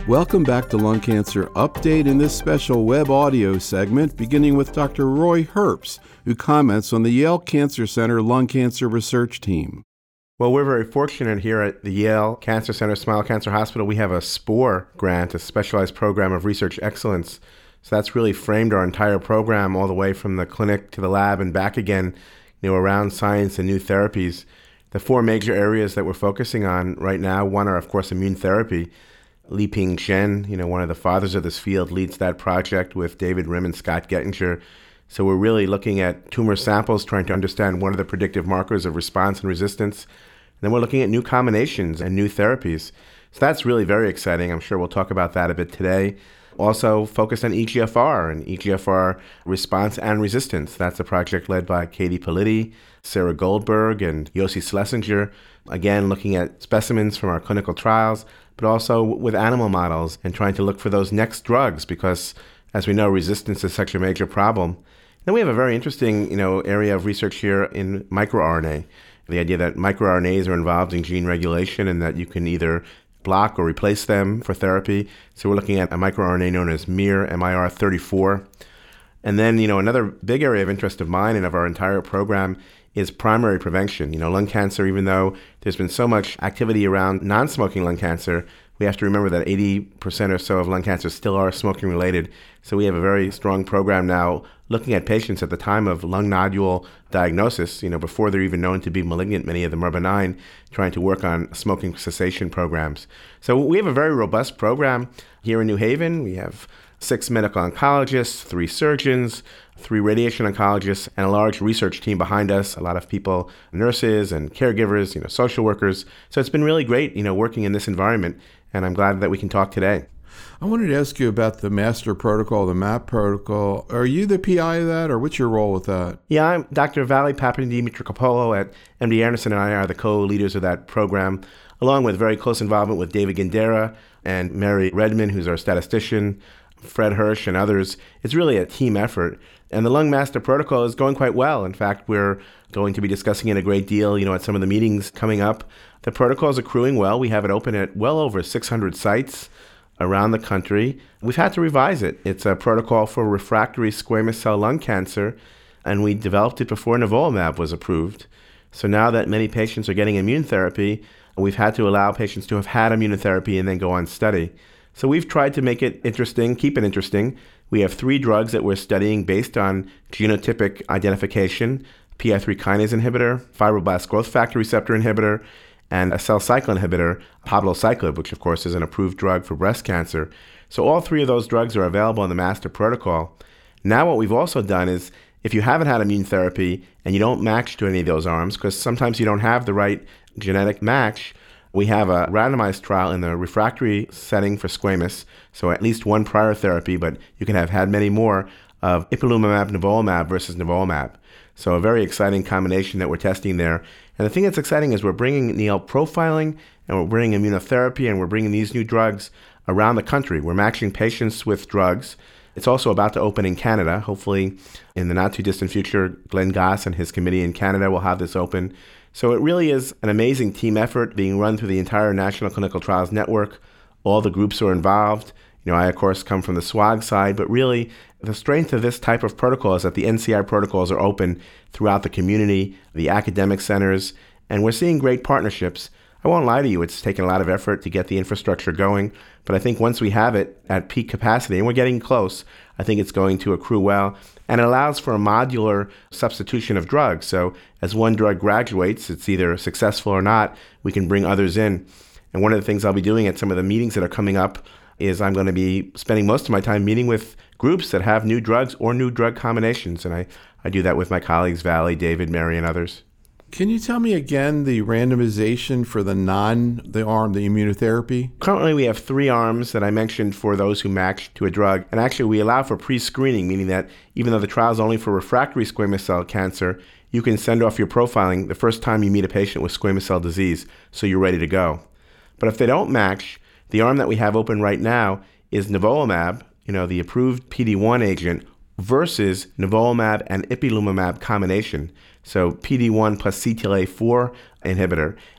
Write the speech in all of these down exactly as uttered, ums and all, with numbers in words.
Welcome back to Lung Cancer Update in this special web audio segment, beginning with Doctor Roy Herbst, who comments on the Yale Cancer Center Lung Cancer Research Team. Well, we're very fortunate here at the Yale Cancer Center Smile Cancer Hospital. We have a SPORE grant, a specialized program of research excellence. So that's really framed our entire program all the way from the clinic to the lab and back again, you know, around science and new therapies. The four major areas that we're focusing on right now, one are, of course, immune therapy. Liping Chen, you know, one of the fathers of this field, leads that project with David Rim and Scott Gettinger. So we're really looking at tumor samples, trying to understand what are the predictive markers of response and resistance. And then we're looking at new combinations and new therapies. So that's really very exciting. I'm sure we'll talk about that a bit today. Also focused on E G F R and E G F R response and resistance. That's a project led by Katie Politi, Sarah Goldberg, and Yossi Schlesinger. Again, looking at specimens from our clinical trials, but also with animal models and trying to look for those next drugs because, as we know, resistance is such a major problem. Then we have a very interesting, you know, area of research here in microRNA. The idea that microRNAs are involved in gene regulation and that you can either block or replace them for therapy. So we're looking at a microRNA known as M I R, M I R thirty-four. And then, you know, another big area of interest of mine and of our entire program is primary prevention. You know, lung cancer, even though there's been so much activity around non-smoking lung cancer, we have to remember that eighty percent or so of lung cancers still are smoking related. So we have a very strong program now looking at patients at the time of lung nodule diagnosis, you know, before they're even known to be malignant. Many of them are benign, trying to work on smoking cessation programs. So we have a very robust program here in New Haven. We have six medical oncologists, three surgeons, three radiation oncologists, and a large research team behind us, a lot of people, nurses and caregivers, you know, social workers. So it's been really great, you know, working in this environment, and I'm glad that we can talk today. I wanted to ask you about the master protocol, the MAP protocol. Are you the P I of that, or what's your role with that? Yeah, I'm Doctor Vali Papadimitrikopoulos at M D Anderson, and I are the co-leaders of that program, along with very close involvement with David Gindera and Mary Redmond, who's our statistician, Fred Hirsch, and others. It's really a team effort. And the Lung Master Protocol is going quite well. In fact, we're going to be discussing it a great deal, you know, at some of the meetings coming up. The protocol is accruing well. We have it open at well over six hundred sites around the country. We've had to revise it. It's a protocol for refractory squamous cell lung cancer, and we developed it before nivolumab was approved. So now that many patients are getting immune therapy, we've had to allow patients to have had immunotherapy and then go on study. So we've tried to make it interesting, keep it interesting. We have three drugs that we're studying based on genotypic identification, P I three kinase inhibitor, fibroblast growth factor receptor inhibitor, and a cell cycle inhibitor, palbociclib, which of course is an approved drug for breast cancer. So all three of those drugs are available in the master protocol. Now what we've also done is, if you haven't had immune therapy and you don't match to any of those arms, because sometimes you don't have the right genetic match, we have a randomized trial in the refractory setting for squamous, so at least one prior therapy, but you can have had many more, of ipilimumab, nivolumab versus nivolumab. So a very exciting combination that we're testing there. And the thing that's exciting is we're bringing Neil profiling, and we're bringing immunotherapy, and we're bringing these new drugs around the country. We're matching patients with drugs. It's also about to open in Canada. Hopefully, in the not-too-distant future, Glenn Goss and his committee in Canada will have this open. So it really is an amazing team effort being run through the entire National Clinical Trials Network. All the groups are involved. You know, I, of course, come from the SWOG side, but really the strength of this type of protocol is that the N C I protocols are open throughout the community, the academic centers, and we're seeing great partnerships. I won't lie to you, it's taken a lot of effort to get the infrastructure going, but I think once we have it at peak capacity, and we're getting close, I think it's going to accrue well, and it allows for a modular substitution of drugs. So as one drug graduates, it's either successful or not, we can bring others in. And one of the things I'll be doing at some of the meetings that are coming up is I'm going to be spending most of my time meeting with groups that have new drugs or new drug combinations, and I, I do that with my colleagues, Vali, David, Mary, and others. Can you tell me again the randomization for the non, the arm, the immunotherapy? Currently, we have three arms that I mentioned for those who match to a drug. And actually, we allow for pre-screening, meaning that even though the trial is only for refractory squamous cell cancer, you can send off your profiling the first time you meet a patient with squamous cell disease, so you're ready to go. But if they don't match, the arm that we have open right now is nivolumab, you know, the approved P D one agent, versus nivolumab and ipilimumab combination. So P D one plus C T L A four inhibitor.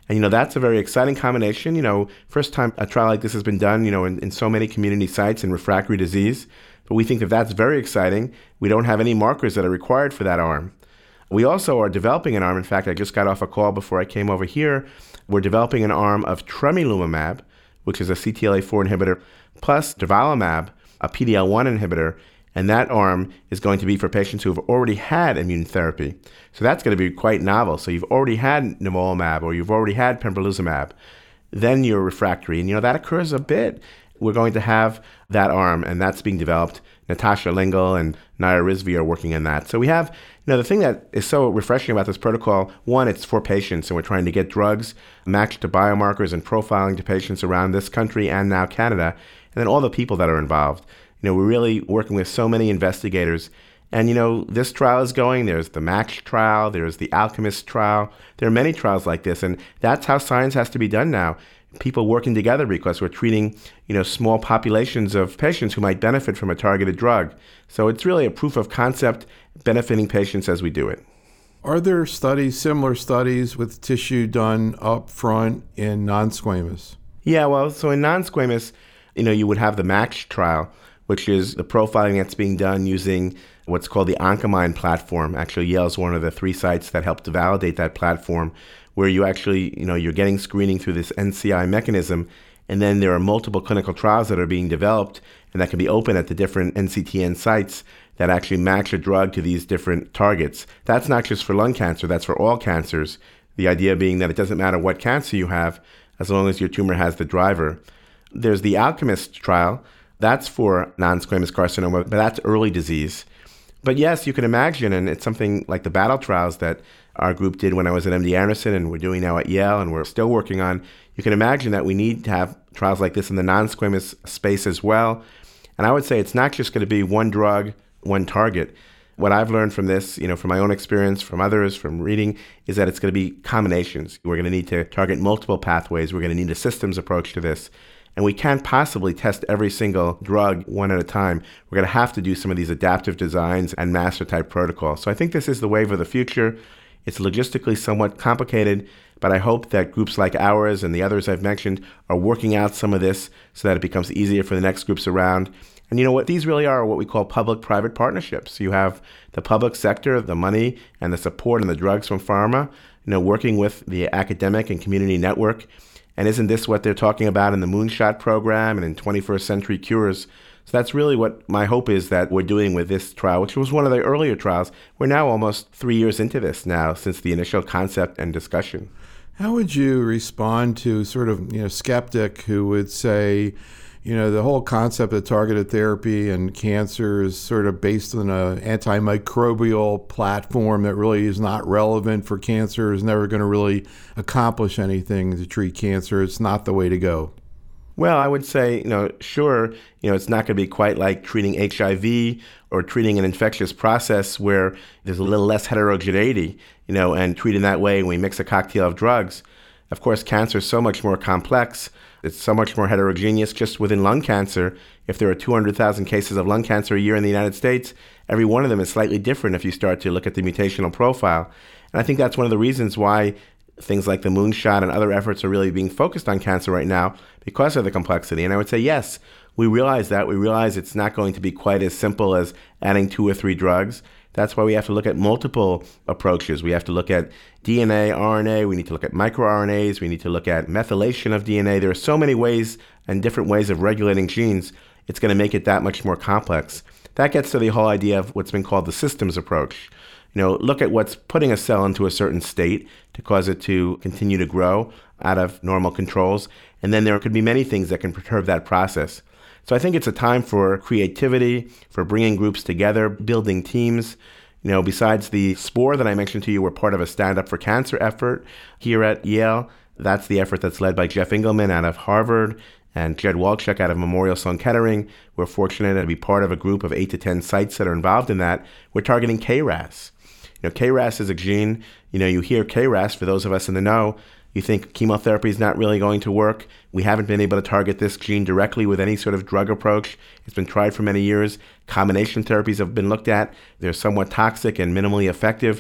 And, you know, that's a very exciting combination. You know, first time a trial like this has been done, you know, in, in so many community sites in refractory disease. But we think that that's very exciting. We don't have any markers that are required for that arm. We also are developing an arm. In fact, I just got off a call before I came over here. We're developing an arm of tremelimumab, which is a C T L A four inhibitor, plus durvalumab, a P D L one inhibitor. And that arm is going to be for patients who have already had immune therapy. So that's going to be quite novel. So you've already had nivolumab or you've already had pembrolizumab. Then you're refractory. And, you know, that occurs a bit. We're going to have that arm, and that's being developed. Natasha Lingle and Naya Rizvi are working on that. So we have, you know, the thing that is so refreshing about this protocol, one, it's for patients, and we're trying to get drugs matched to biomarkers and profiling to patients around this country and now Canada, and then all the people that are involved. You know, we're really working with so many investigators. And, you know, this trial is going. There's the MATCH trial. There's the Alchemist trial. There are many trials like this. And that's how science has to be done now. People working together because we're treating, you know, small populations of patients who might benefit from a targeted drug. So it's really a proof of concept benefiting patients as we do it. Are there studies, similar studies with tissue done up front in non-squamous? Yeah, well, so in non-squamous, you know, you would have the MATCH trial, which is the profiling that's being done using what's called the Oncomine platform. Actually, Yale's one of the three sites that helped to validate that platform, where you actually, you know, you're getting screening through this N C I mechanism, and then there are multiple clinical trials that are being developed and that can be open at the different N C T N sites that actually match a drug to these different targets. That's not just for lung cancer, that's for all cancers. The idea being that it doesn't matter what cancer you have, as long as your tumor has the driver. There's the Alchemist trial. That's for non-squamous carcinoma, but that's early disease. But yes, you can imagine, and it's something like the battle trials that our group did when I was at M D Anderson and we're doing now at Yale and we're still working on. You can imagine that we need to have trials like this in the non-squamous space as well. And I would say it's not just going to be one drug, one target. What I've learned from this, you know, from my own experience, from others, from reading, is that it's going to be combinations. We're going to need to target multiple pathways. We're going to need a systems approach to this. And we can't possibly test every single drug one at a time. We're going to have to do some of these adaptive designs and master type protocols. So I think this is the wave of the future. It's logistically somewhat complicated, but I hope that groups like ours and the others I've mentioned are working out some of this so that it becomes easier for the next groups around. And you know what? These really are what we call public-private partnerships. You have the public sector, the money and the support and the drugs from pharma, you know, working with the academic and community network. And isn't this what they're talking about in the Moonshot program and in twenty-first Century Cures? So that's really what my hope is that we're doing with this trial, which was one of the earlier trials. We're now almost three years into this now since the initial concept and discussion. How would you respond to sort of, you know, skeptic who would say, you know, the whole concept of targeted therapy and cancer is sort of based on an antimicrobial platform that really is not relevant for cancer, is never going to really accomplish anything to treat cancer. It's not the way to go. Well, I would say, you know, sure, you know, it's not going to be quite like treating H I V or treating an infectious process where there's a little less heterogeneity, you know, and treating that way when we mix a cocktail of drugs. Of course, cancer is so much more complex. It's so much more heterogeneous just within lung cancer. If there are two hundred thousand cases of lung cancer a year in the United States, every one of them is slightly different if you start to look at the mutational profile. And I think that's one of the reasons why things like the Moonshot and other efforts are really being focused on cancer right now, because of the complexity. And I would say, yes, we realize that. We realize it's not going to be quite as simple as adding two or three drugs. That's why we have to look at multiple approaches. We have to look at D N A, R N A. We need to look at microRNAs. We need to look at methylation of D N A. There are so many ways and different ways of regulating genes. It's going to make it that much more complex. That gets to the whole idea of what's been called the systems approach. You know, look at what's putting a cell into a certain state to cause it to continue to grow out of normal controls. And then there could be many things that can perturb that process. So I think it's a time for creativity, for bringing groups together, building teams. You know, besides the SPORE that I mentioned to you, we're part of a Stand Up for Cancer effort here at Yale. That's the effort that's led by Jeff Engelman out of Harvard and Jed Walchuk out of Memorial Sloan Kettering. We're fortunate to be part of a group of eight to ten sites that are involved in that. We're targeting K R A S. You know, K R A S is a gene. You know, you hear K R A S, for those of us in the know, you think chemotherapy is not really going to work. We haven't been able to target this gene directly with any sort of drug approach. It's been tried for many years. Combination therapies have been looked at. They're somewhat toxic and minimally effective.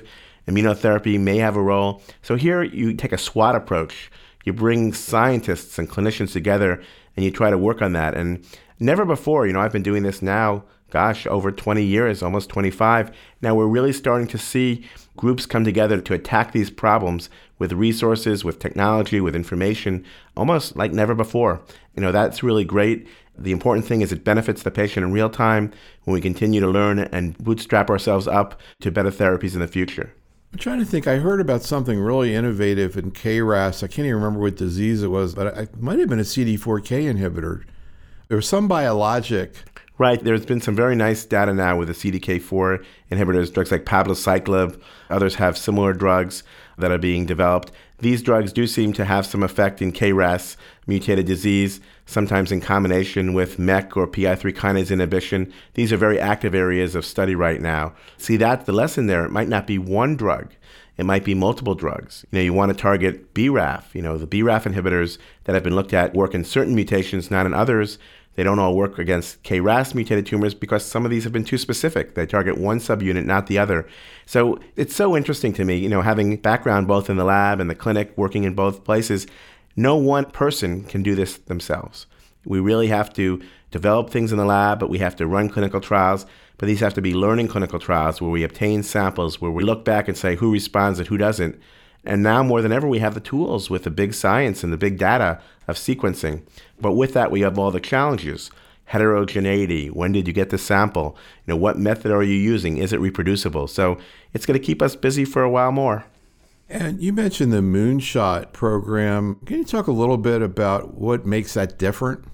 Immunotherapy may have a role. So here you take a SWOT approach. You bring scientists and clinicians together and you try to work on that. And never before, you know, I've been doing this now, gosh, over twenty years, almost twenty-five. Now we're really starting to see groups come together to attack these problems with resources, with technology, with information, almost like never before. You know, that's really great. The important thing is it benefits the patient in real time when we continue to learn and bootstrap ourselves up to better therapies in the future. I'm trying to think. I heard about something really innovative in K R A S. I can't even remember what disease it was, but it might have been a C D four K inhibitor. There was some biologic. Right. There's been some very nice data now with the C D K four inhibitors, drugs like palbociclib. Others have similar drugs that are being developed. These drugs do seem to have some effect in K R A S mutated disease, sometimes in combination with M E K or P I three kinase inhibition. These are very active areas of study right now. See, that's the lesson there. It might not be one drug. It might be multiple drugs. You know, you want to target B R A F. You know, the B R A F inhibitors that have been looked at work in certain mutations, not in others. They don't all work against K R A S mutated tumors because some of these have been too specific. They target one subunit, not the other. So it's so interesting to me, you know, having background both in the lab and the clinic, working in both places. No one person can do this themselves. We really have to develop things in the lab, but we have to run clinical trials. But these have to be learning clinical trials where we obtain samples, where we look back and say who responds and who doesn't. And now more than ever, we have the tools with the big science and the big data of sequencing. But with that, we have all the challenges. Heterogeneity. When did you get the sample? You know, what method are you using? Is it reproducible? So it's going to keep us busy for a while more. And you mentioned the Moonshot program. Can you talk a little bit about what makes that different?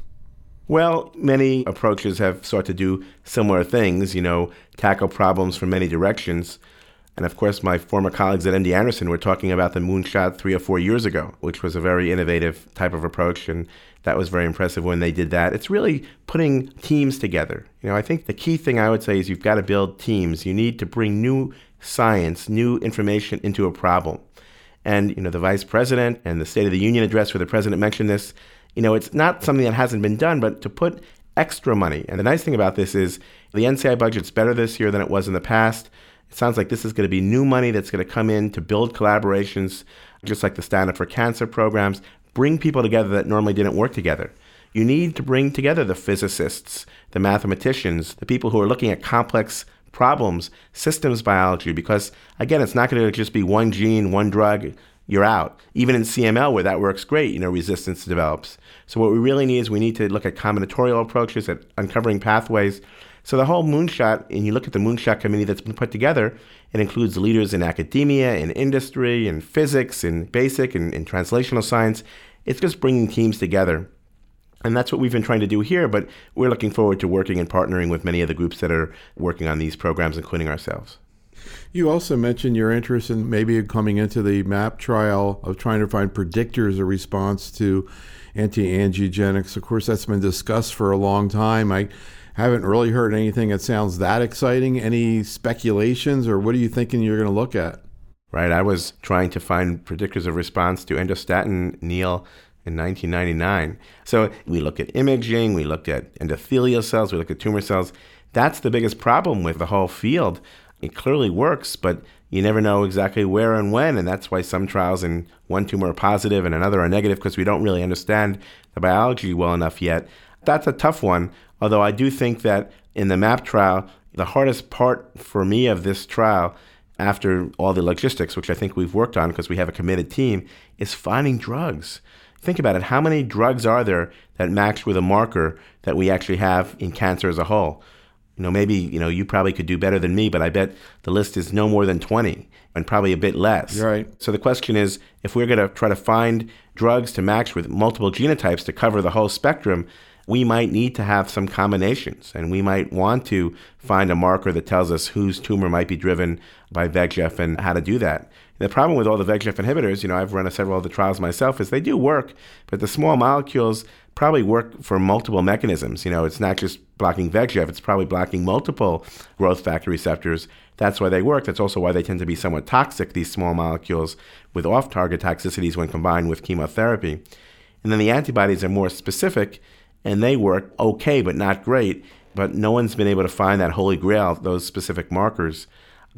Well, many approaches have sought to do similar things, you know, tackle problems from many directions. And of course, my former colleagues at M D Anderson were talking about the Moonshot three or four years ago, which was a very innovative type of approach. And that was very impressive when they did that. It's really putting teams together. You know, I think the key thing I would say is you've got to build teams. You need to bring new science, new information into a problem. And, you know, the vice president and the State of the Union address where the president mentioned this, you know, it's not something that hasn't been done, but to put extra money. And the nice thing about this is the N C I budget's better this year than it was in the past. It sounds like this is going to be new money that's going to come in to build collaborations, just like the Stand Up for Cancer programs, bring people together that normally didn't work together. You need to bring together the physicists, the mathematicians, the people who are looking at complex problems, systems biology, because, again, it's not going to just be one gene, one drug, you're out. Even in C M L, where that works great, you know, resistance develops. So what we really need is we need to look at combinatorial approaches, at uncovering pathways. So the whole Moonshot, and you look at the Moonshot committee that's been put together, it includes leaders in academia, in industry, in physics, in basic, and in translational science. It's just bringing teams together. And that's what we've been trying to do here, but we're looking forward to working and partnering with many of the groups that are working on these programs, including ourselves. You also mentioned your interest in maybe coming into the MAP trial of trying to find predictors of response to anti-angiogenics. Of course, that's been discussed for a long time. I haven't really heard anything that sounds that exciting. Any speculations, or what are you thinking you're going to look at? Right. I was trying to find predictors of response to endostatin, Neil, in nineteen ninety-nine. So we looked at imaging, we looked at endothelial cells, we looked at tumor cells. That's the biggest problem with the whole field. It clearly works, but you never know exactly where and when, and that's why some trials in one tumor are positive and another are negative, because we don't really understand the biology well enough yet. That's a tough one, although I do think that in the MAP trial, the hardest part for me of this trial, after all the logistics, which I think we've worked on because we have a committed team, is finding drugs. Think about it. How many drugs are there that match with a marker that we actually have in cancer as a whole? You know, maybe, you know, you probably could do better than me, but I bet the list is no more than twenty and probably a bit less. Right. So the question is, if we're going to try to find drugs to match with multiple genotypes to cover the whole spectrum, we might need to have some combinations, and we might want to find a marker that tells us whose tumor might be driven by V E G F and how to do that. The problem with all the V E G F inhibitors, you know, I've run several of the trials myself, is they do work, but the small molecules probably work for multiple mechanisms. You know, it's not just blocking V E G F, it's probably blocking multiple growth factor receptors. That's why they work. That's also why they tend to be somewhat toxic, these small molecules, with off-target toxicities when combined with chemotherapy. And then the antibodies are more specific, and they work okay, but not great. But no one's been able to find that holy grail, those specific markers.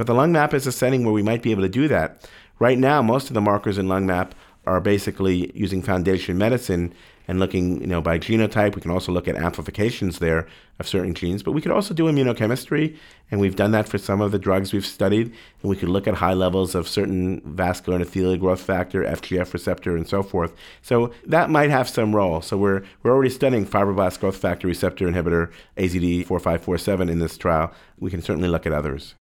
But the LungMap is a setting where we might be able to do that. Right now, most of the markers in LungMap are basically using foundation medicine and looking, you know, by genotype. We can also look at amplifications there of certain genes, but we could also do immunochemistry, and we've done that for some of the drugs we've studied, and we could look at high levels of certain vascular endothelial growth factor, F G F receptor, and so forth. So that might have some role. So we're we're already studying fibroblast growth factor receptor inhibitor A Z D four five four seven in this trial. We can certainly look at others.